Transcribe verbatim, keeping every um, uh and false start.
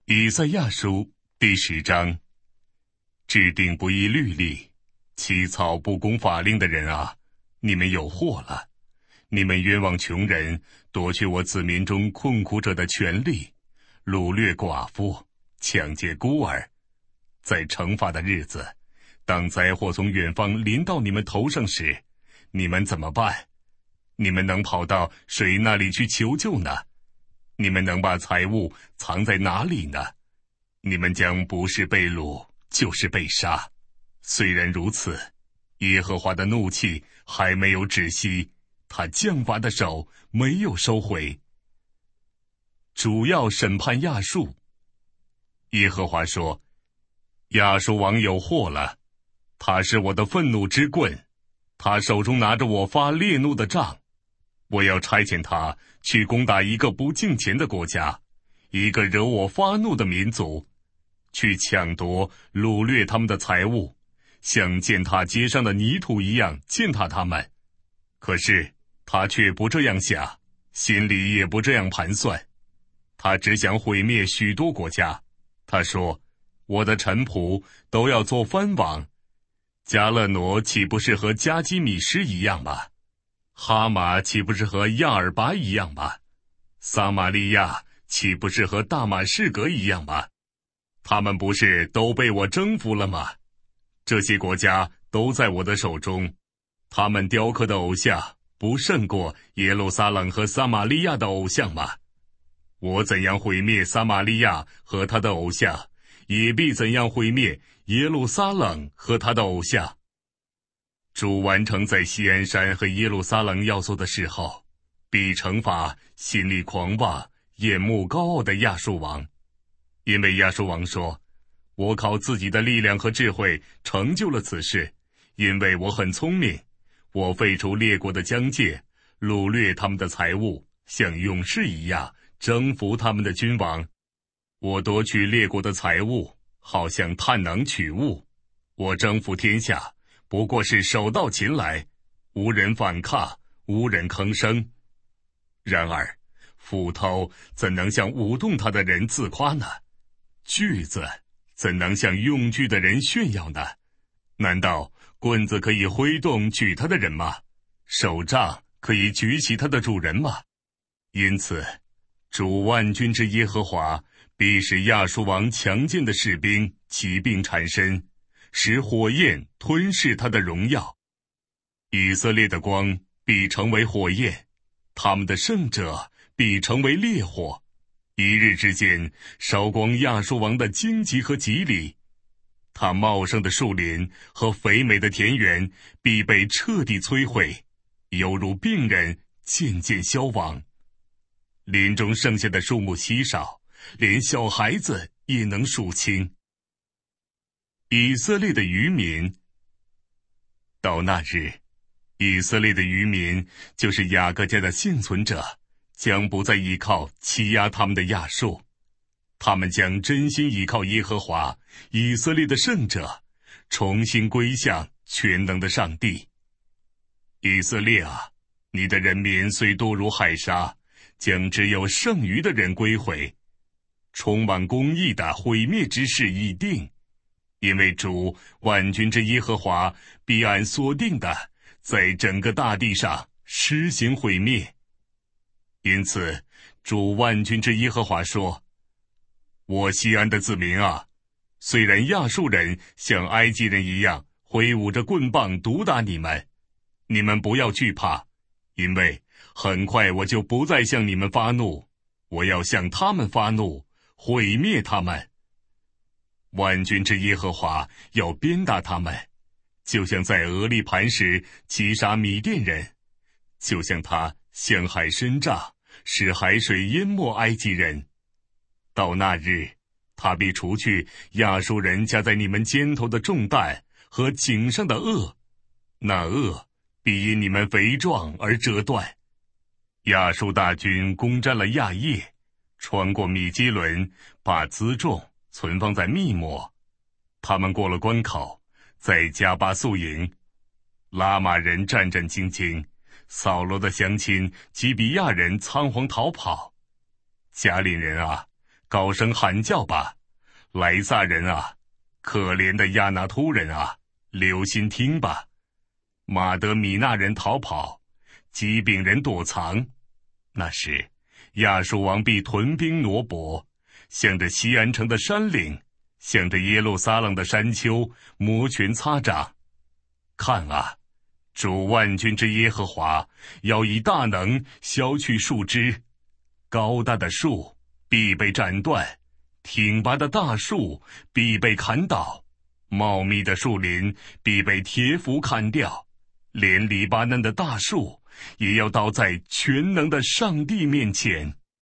以赛亚书第十章，制定不义律例，起草不公法令的人啊，你们有祸了！你们冤枉穷人，夺去我子民中困苦者的权利，掳掠寡妇，抢劫孤儿。在惩罚的日子，当灾祸从远方临到你们头上时，你们怎么办？你们能跑到谁那里去求救呢？你们能把财物藏在哪里呢？你们将不是被掳，就是被杀。虽然如此，耶和华的怒气还没有止息，他降罚的手没有收回。主要审判亚述。耶和华说，亚述王有祸了，他是我的愤怒之棍，他手中拿着我发烈怒的杖。我要差遣他去攻打一个不敬虔的国家，一个惹我发怒的民族，去抢夺掳掠他们的财物，像践踏街上的泥土一样践踏他们。可是他却不这样想，心里也不这样盘算，他只想毁灭许多国家。他说，我的臣仆都要做藩王，迦勒挪岂不是和加基米施一样吗？哈马岂不是和亚尔拔一样吗？撒玛利亚岂不是和大马士革一样吗？他们不是都被我征服了吗？这些国家都在我的手中，他们雕刻的偶像不胜过耶路撒冷和撒玛利亚的偶像吗？我怎样毁灭撒玛利亚和他的偶像，也必怎样毁灭耶路撒冷和他的偶像。主完成在锡安山和耶路撒冷要做的时候，必惩罚心里狂妄、眼目高傲的亚述王。因为亚述王说，我靠自己的力量和智慧成就了此事，因为我很聪明，我废除列国的疆界，掳掠他们的财物，像勇士一样征服他们的君王。我夺取列国的财物，好像探囊取物。我征服天下，不过是手到擒来，无人反抗，无人吭声。然而斧头怎能向舞动他的人自夸呢？锯子怎能向用锯的人炫耀呢？难道棍子可以挥动举他的人吗？手杖可以举起他的主人吗？因此主万军之耶和华必使亚述王强健的士兵疾病缠身，使火焰吞噬他的荣耀。以色列的光必成为火焰，他们的圣者必成为烈火，一日之间烧光亚述王的荆棘和吉藜。他茂盛的树林和肥美的田园必被彻底摧毁，犹如病人渐渐消亡。林中剩下的树木稀少，连小孩子也能数清。以色列的渔民。到那日，以色列的渔民，就是雅各家的幸存者，将不再依靠欺压他们的亚述，他们将真心依靠耶和华以色列的圣者，重新归向全能的上帝。以色列啊，你的人民虽多如海沙，将只有剩余的人归回。充满公义的毁灭之事已定，因为主万军之耶和华必按所定的，在整个大地上施行毁灭。因此主万军之耶和华说，我西安的子民啊，虽然亚述人像埃及人一样挥舞着棍棒毒打你们，你们不要惧怕，因为很快我就不再向你们发怒，我要向他们发怒，毁灭他们。万军之耶和华要鞭打他们，就像在俄利磐时击杀米甸人，就像他向海伸杖，使海水淹没埃及人。到那日，他必除去亚述人加在你们肩头的重担和颈上的轭，那轭必因你们肥壮而折断。亚述大军攻占了亚叶，穿过米基伦，把辎重存放在密抹。他们过了关口，在加巴宿营。拉玛人战战兢兢，扫罗的乡亲基比亚人仓皇逃跑。加林人啊， 高声喊叫吧！莱撒人啊，可怜的亚纳突人啊，留心听吧！马德米纳人逃跑，基丙人躲藏。那时，亚述王必屯兵挪伯，向着西安城的山岭，向着耶路撒冷的山丘摩拳擦掌。看啊，主万军之耶和华要以大能削去树枝，高大的树必被斩断，挺拔的大树必被砍倒，茂密的树林必被铁斧砍掉，连黎巴嫩的大树也要倒在全能的上帝面前。